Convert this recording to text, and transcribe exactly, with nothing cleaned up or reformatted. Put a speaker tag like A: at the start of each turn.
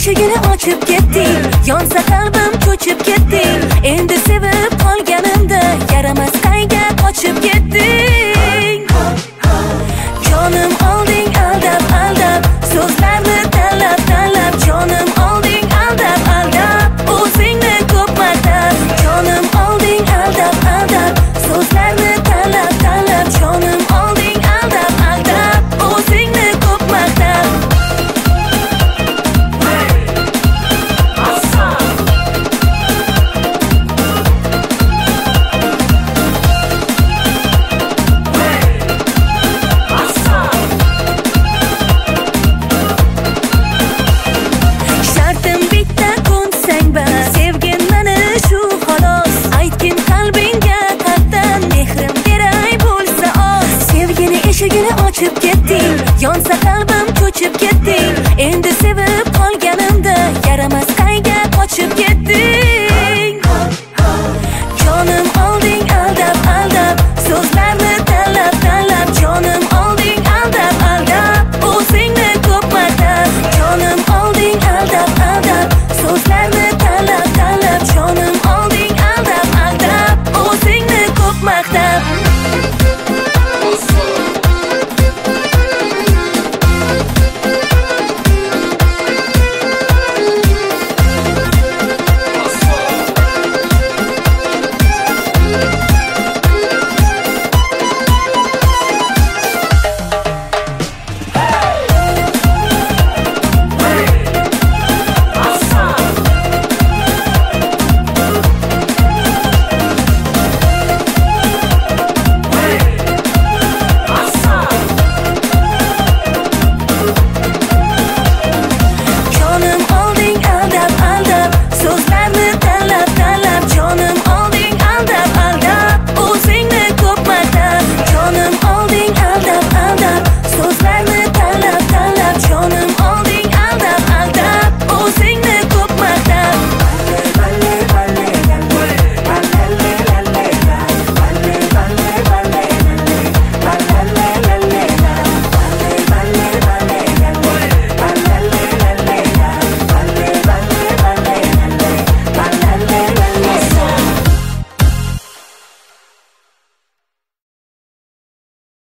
A: eshigini ochib ketding, yonsa qalbim ko'chib ketding. Endi sevib qolganimda yaramas qayga qochib ketding. Jonim olding aldab aldab, so'zlarni tanlab tanlab. Jonim olding aldab aldab, o'zingni ko'p martab. Jonim olding aldab aldab, so'zlarni tanlab tanlab. Jonim olding aldab aldab, o'zingni ko'p martab. Shartim bitta ko'nsang bas, sevgin meni shu xolos. Aytgin qalbingga qatdan, mehrim beray bo'lsa oz. Sevgini eshigini ochib ketding, yonsa qalbim ko'chib ketding.